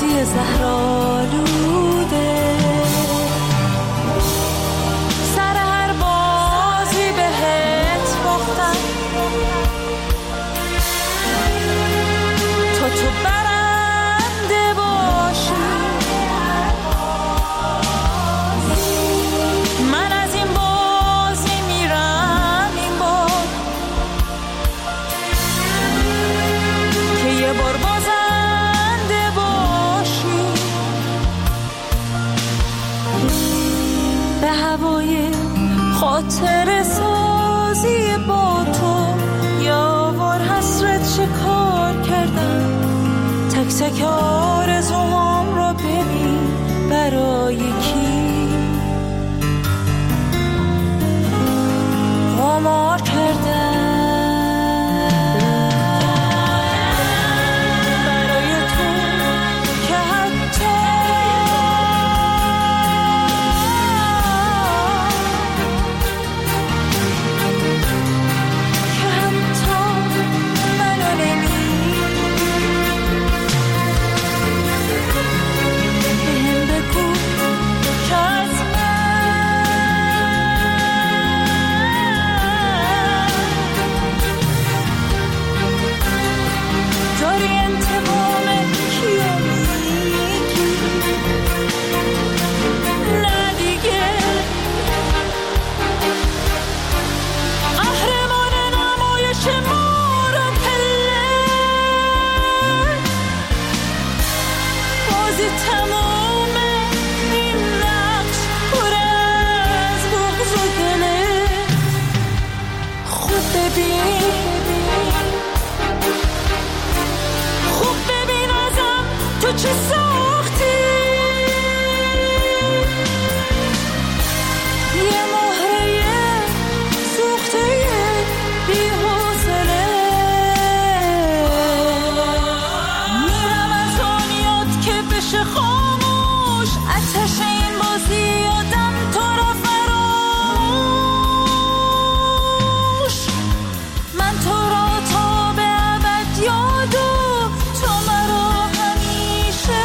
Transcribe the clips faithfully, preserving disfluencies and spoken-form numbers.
بازی زهرآلوده، سر هر بازی بهت باختم تا تو برنده باشی. من از این بازی میرم این بار که یه بار بازنده باشی. به هوای خاطر سازی با تو یاور حسرت شکار کردم. تک تک آرزوام رو ببین برای کی قمار کردم. برای تو که حتی که حتی منو نمی‌بینی. بهم بگو که از داری انتقام کیو میگی؟ نه دیگه قهرمان نمایش مارو پله، بازی تمومه این نقش پر از بغض و گله. خود ببین خوب ببین ازم تو چه ساختی. یه مهره سوخته بی حوصله. میرم از دنیات که بشه خاموش، آتش این بازی آدم تو رو فراموش. من تو را تا به ابد یاد و تو مرا همیشه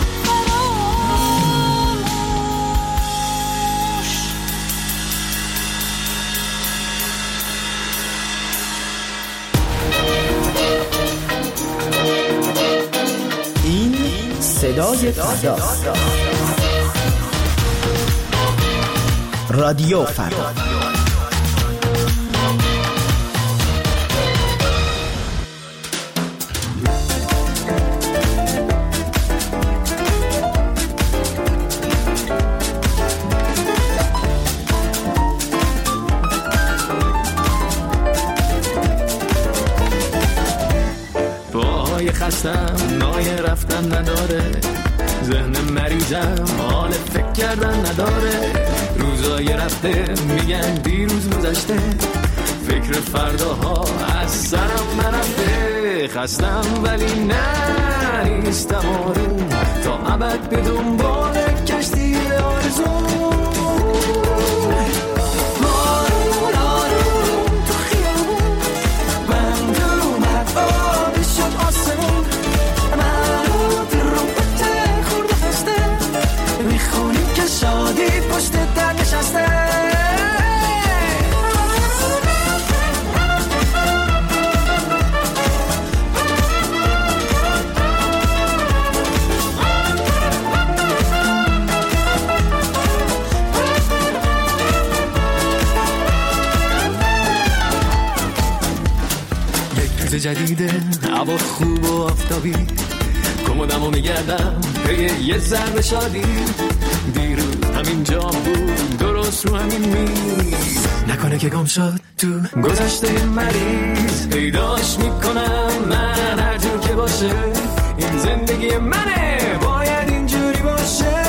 فراموش. این صدای فردا، رادیو فردا. پاهای خستم نای رفتن نداره، ذهن مریضم حال فکر کردن نداره. روزای رفته میگن دیروز گذشته، فکر فرداها از سرم نرفته. خستم ولی نه نیستم آروم، تا ابد به دنبال کشتی آرزوم. آروم آروم تو خیابون بند اومد، آبی شد آسمون. منو ترومپت خورده خسته، میخونیم که شادی پشت در نشسته. جدیده هوا خوب و آفتابی، کمدمو میگردم به یه ذره شادی. دیروز همین جا بود درست رو همین میز، نکنه که گم شد تو گذشته مریض. پیداش میکنم من هر جور که باشه، این زندگی منه باید اینجوری باشه.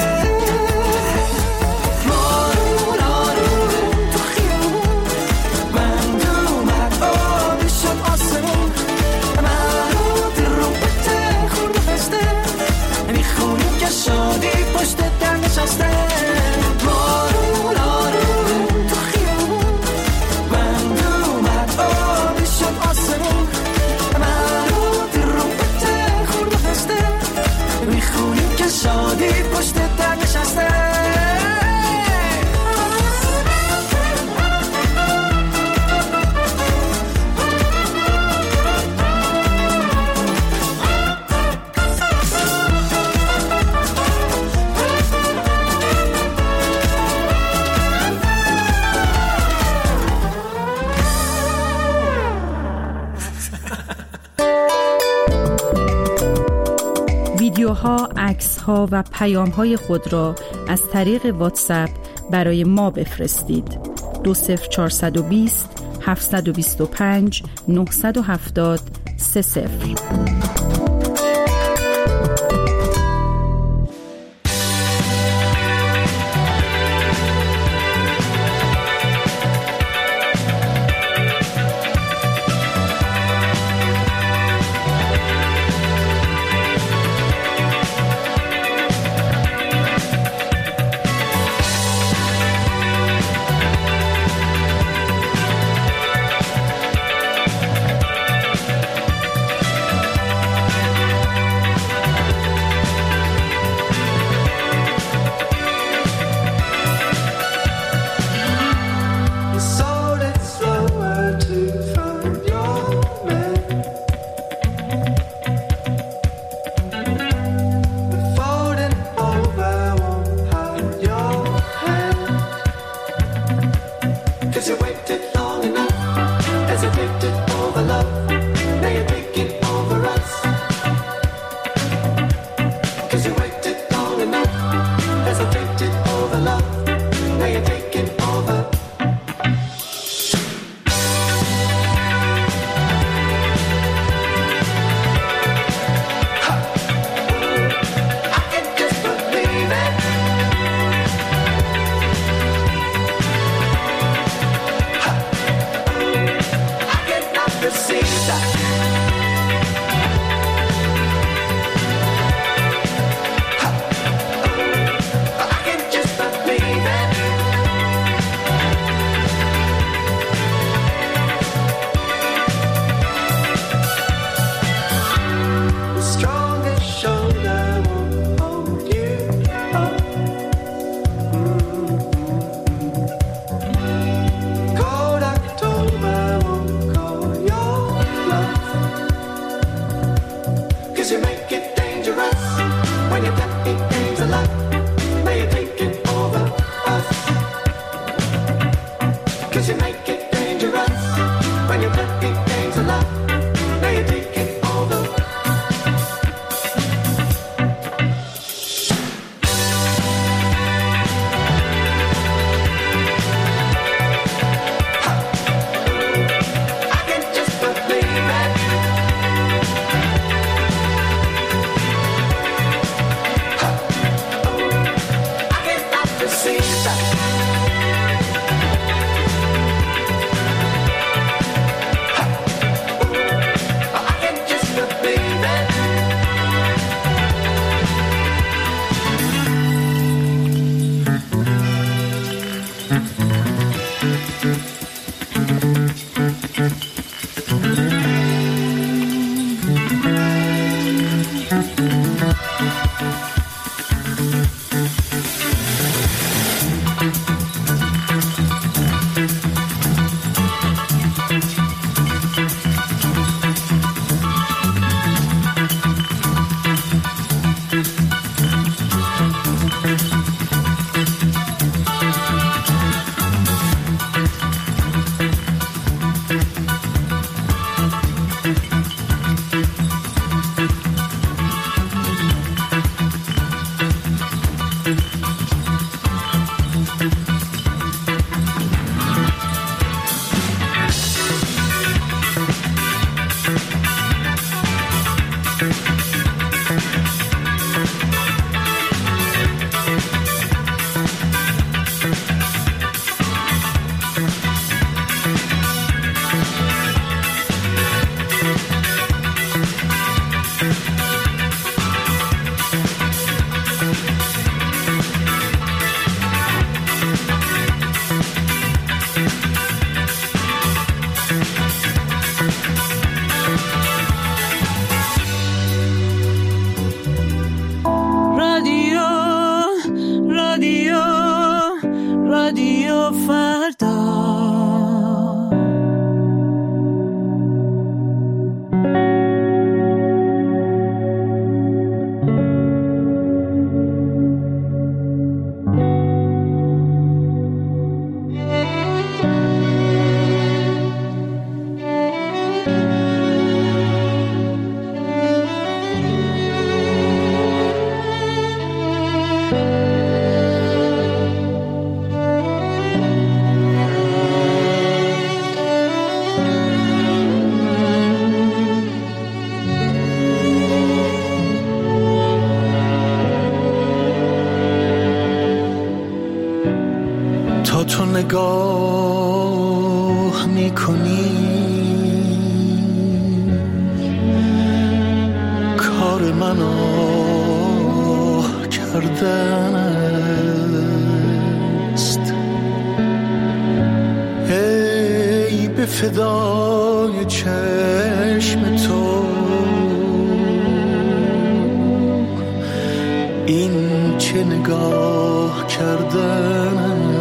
شادی پشت در نشسته. آروم آروم تو خیابون بند اومد، آبی شد آسمون. منو ترومپت خورده خسته، میخونی که شادی پشت در نشسته. ویدیوها، عکس‌ها و پیام‌های خود را از طریق واتساپ برای ما بفرستید. دو صفر چهارصد و بیست هفتصد و بیست و پنج نهصد و هفتاد سه صفر. نگاه میکنی کار من آه کردن است. ای به فدای چشم تو این چه نگاه کردن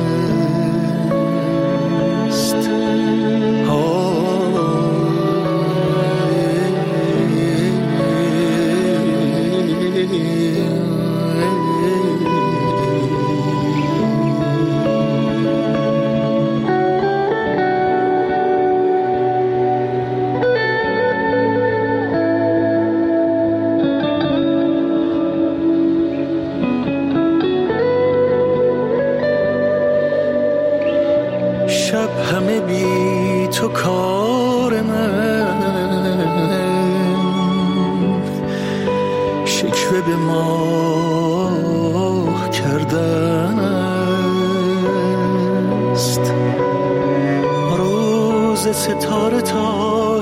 است. شب همه بی تو کار من شکوه به ماه کردن است. روز ستاره تا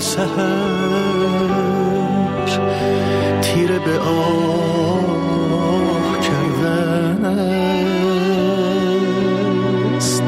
سحر تیره به آه کردن است.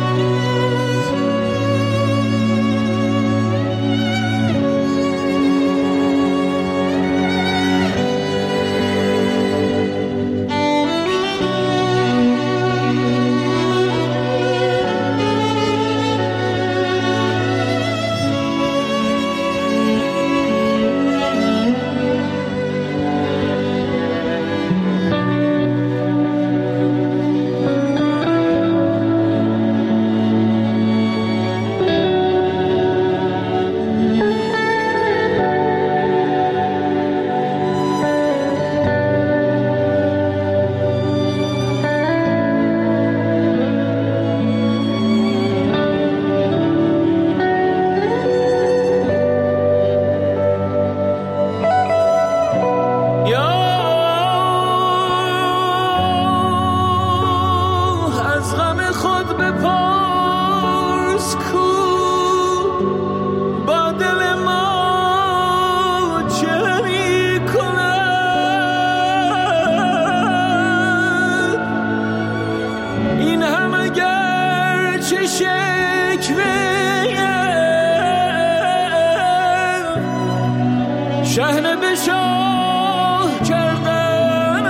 شهنه به شاه کردن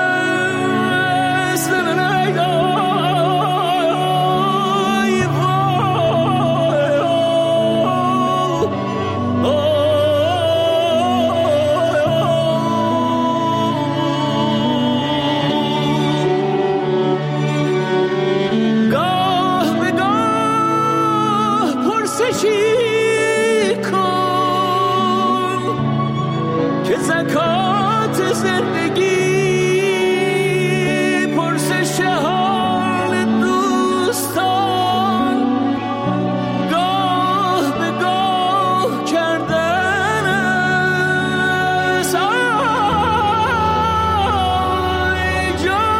است. ای گاه به گاه پرسشی که زکات زندگی پرسش حال دوستان گاه به گاه کردن است. ای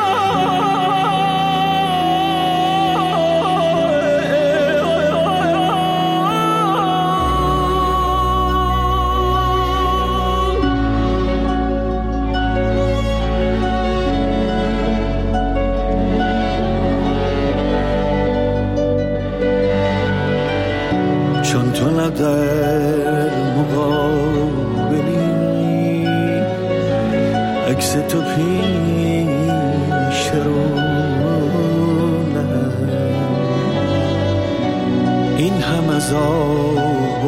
چون تو نه در مقابلی عکس تو پیش رو نه این هم از آب و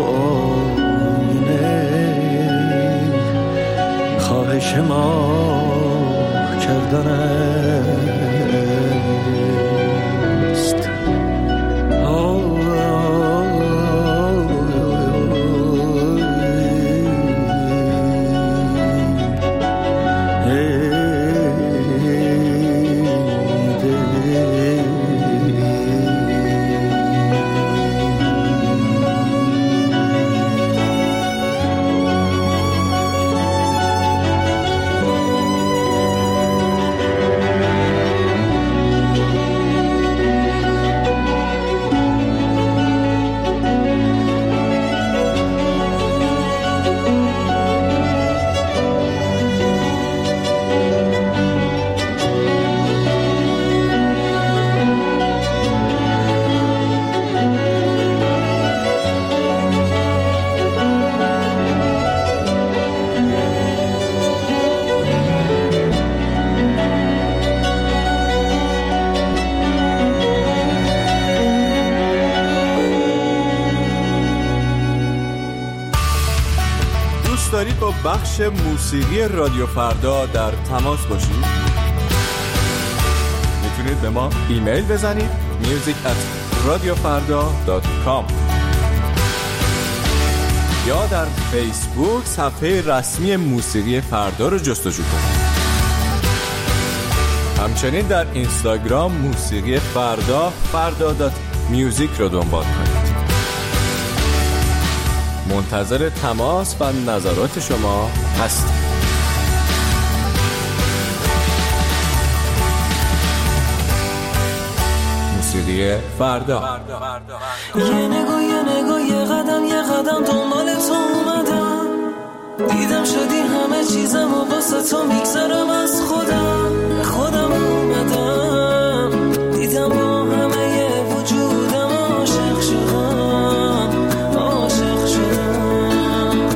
آینه خواهش ما کردن است. بخش موسیقی رادیو فردا در تماس باشید، میتونید به ما ایمیل بزنید میوزیک ات رادیو فردا دات کام یا در فیسبوک صفحه رسمی موسیقی فردا رو جستجو کنید. همچنین در اینستاگرام موسیقی فردا فردا دات میوزیک رو دنبال کنید. منتظر تماس و نظرات شما هستیم. موسیقی فردا. یه نگاه یه نگاه یه قدم یه قدم دنبال تو اومدم، دیدم شدی همه چیزم و واسه تو میگذرم از خودم، به خودم اومدم، دیدم با همه یه وجودم عاشق شدم، عاشق شدم.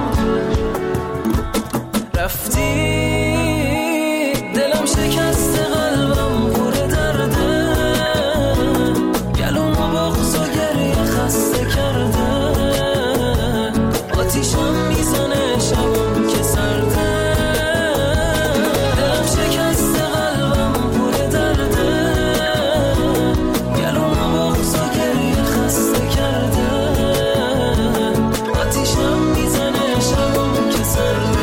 رفتی دلم شکست قلبم پر درده، گلوم و بغض و گریه خسته کرده، آتیشم میزنه شبم که سرده، دلم شکست قلبم پر درده، گلوم و بغض و گریه خسته کرده، آتیشم میزنه شبم که سرده.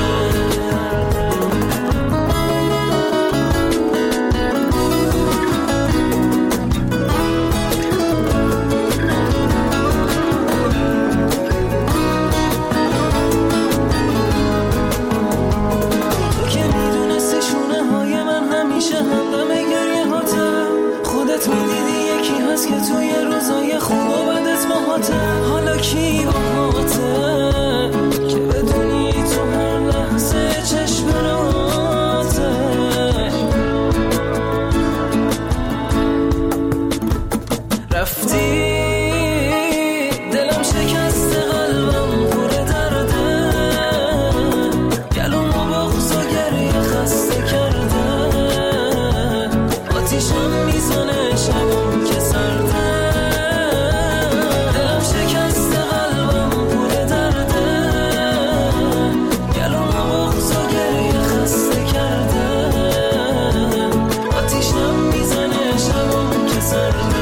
که توی روزای خوب و بدت باهاته، حالا کی باهاته که بدونی تو هر لحظه چشم راته. رفتی دلم شکست قلبم پر درده، گلوم و بغض و گریه خسته کرده، آتیشم میزنه شبم که سرده، دلم شکست قلبم پر درده، گلوم و بغض و گریه خسته کرده، آتیشم میزنه شبم که سرده.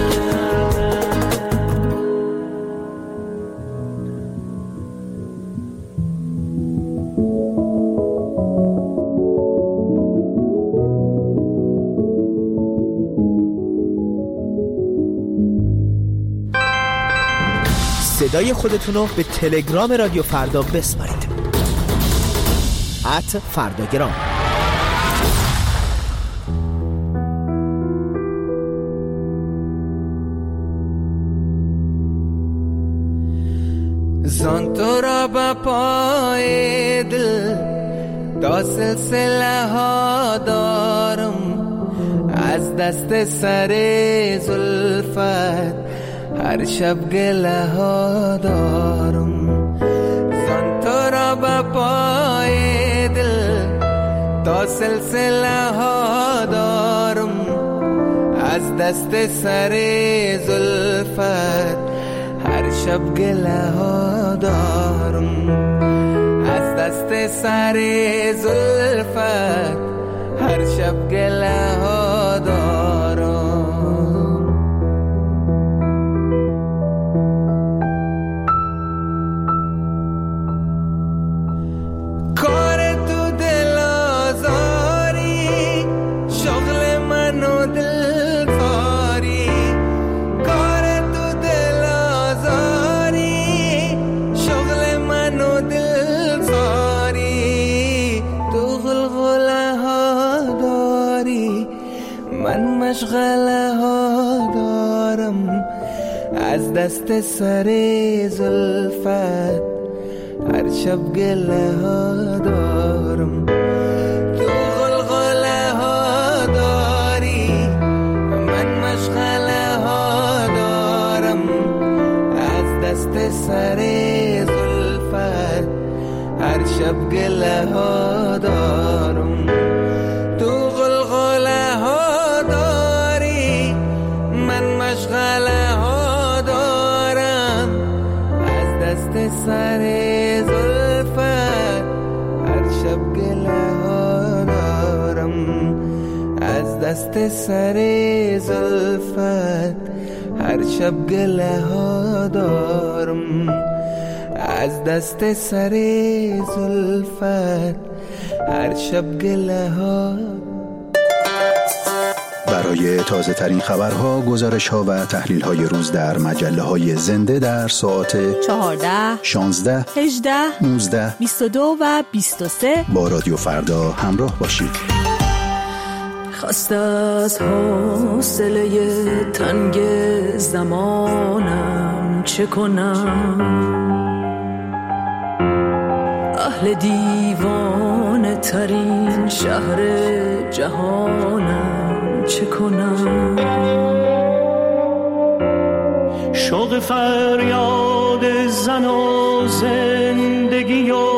صدای خودتون رو به تلگرام رادیو فردا بسپارید. ات فرداگرام. زان تو را با پای دل تا سلسله ها دارم، از دست سر زلفت هر شب گله ها دارم. زان تو را با پای دل تا سلسله ها دارم، از دست سر زلفت هر شب گله ها دارم، از دست سر زلفت هر شب گله ها دارم. کار تو دل آزاری، شغل من و دل تاری، کار تو دل آزاری، شغل من و دل تاری، تو غلغله ها داری، من مشغله ها دارم، از دست سر زلفت هر شب گله ها دارم. تو غلغله ها داری، من مشغله ها دارم، از دست سر زلفت هر شب گله ها دارم. تو غلغله ها داری، من مشغله ها دارم، از دست سر زلفت از دست سر زلفت هر شب گله ها دارم، از دست سر زلفت هر شب گله ها. برای تازه ترین خبرها، گزارش ها و تحلیل های روز در مجله های زنده در ساعت چهارده، شانزده، هجده، نوزده، بیست و دو و بیست و سه با رادیو فردا همراه باشید. خسته از حوصله تنگ زمانم چه کنم، اهل دیوانه ترین شهر جهانم چه کنم. شوق فریاد زن و زندگی و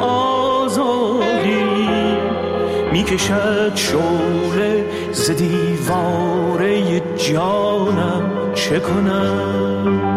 آزادی میکشد شعله ز دیواره جانم چه کنم.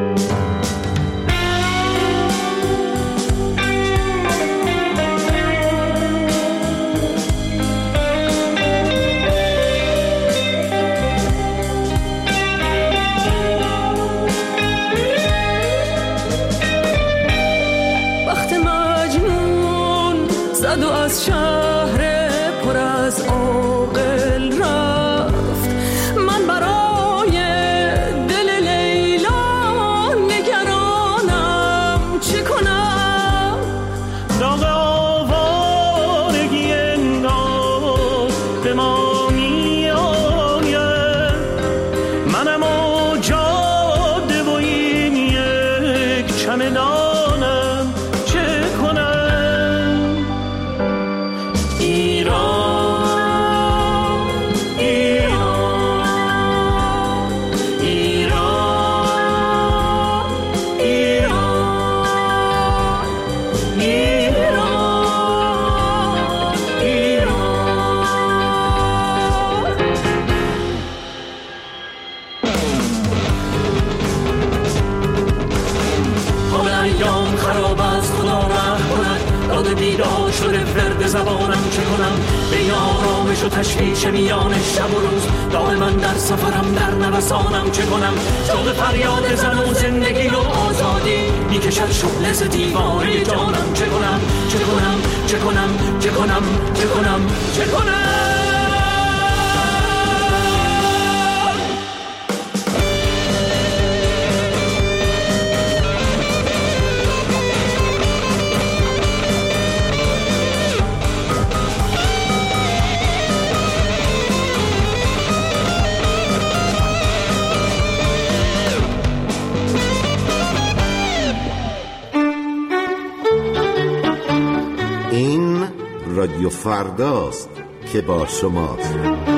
و از شهر پر از عاقل رفت، من برای دل لیلا نگرانم چه کنم. داغ آوارگی انگار به ما می آید، منم و جاده و این یک چمدانم چه کنم. بیدار شده فرد زبانم چه کنم. به آرامش و تشویش میان شب و روز دائما در سفرم در نوسانم چه کنم. شوق فریاد زن و زندگی و آزادی میکشد شعله ز دیواره جانم چه کنم. چه کنم چه کنم چه کنم چه کنم چه کنم. رادیو فرداست که با شماست.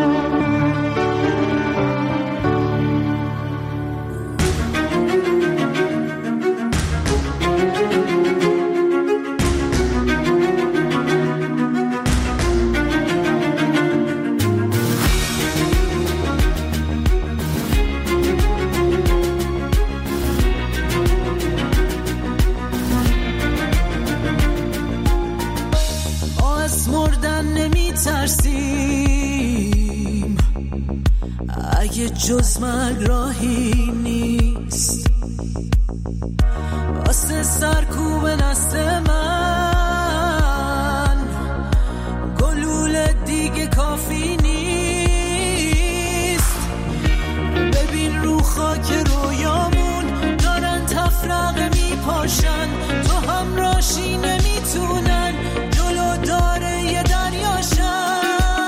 جز مرگ راهی نیست واسه سرکوب نسل من، گلوله دیگه کافی نیست. ببین رو خاک رویامون دارن تفرقه میپاشن، تو هم راشی نمیتونن جلو داره یه دریاشن.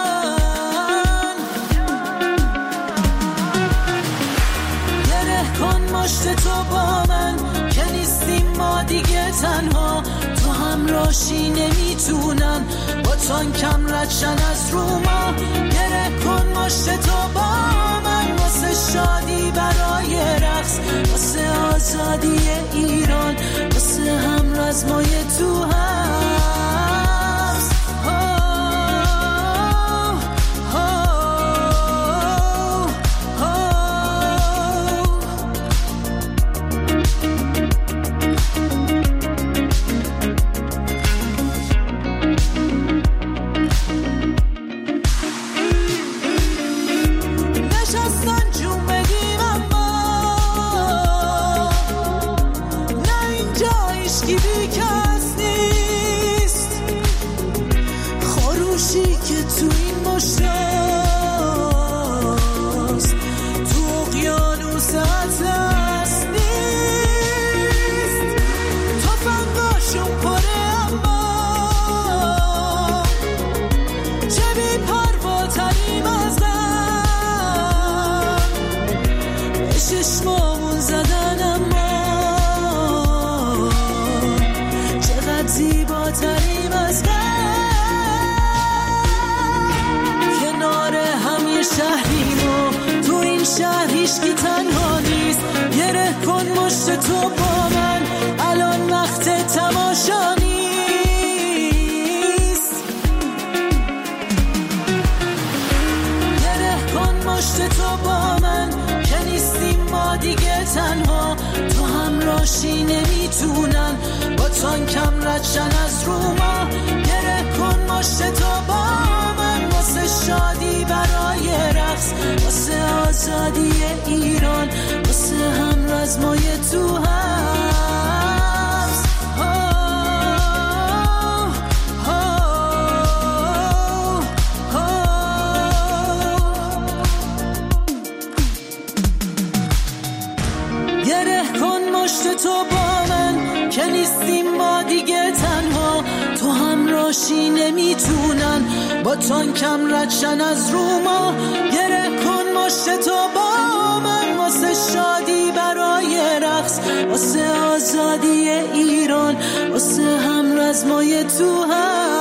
مشت تو با من که نیستیم ما دیگه تنها، تو هم راشی نمیتونن با تانکم ردشن از رو ما. گره کن مشت تو با من واسه شادی برای رقص، واسه آزادی ایران، واسه هم رزمای تو هست. نشستن جون بدیم اما نه اینجا عشقی بی کس نیست. خروشی که تو این مشتاست تو اقیانوس اطلس نیست. تفنگاشون پره اما چه بی پرواتریم ازم به چشمامون زدن اما چقدر زیباتریم از کنار همین شهرینو تو این شهر هیچکی تنها نیست. گره کن مشت تو با من الان وقت تماشا نیست. گره کن مشت تو با من که نیستیم ما دیگه تنها. تو همراهی نمیتونن با تانکم ردشن از رو ما. گره کن مشت تو با من واسه شادی برای رقص واسه آزادی ایران واسه هم رزمای تو هست. گره کن مشت تو با من که نیستیم ما دیگه تنها. تو همراهی نمیتونن با تانکم ردشن از رو ما. گره کن مشت تو با من واسه شادی برای رقص واسه آزادی ایران واسه هم رزمای تو هم.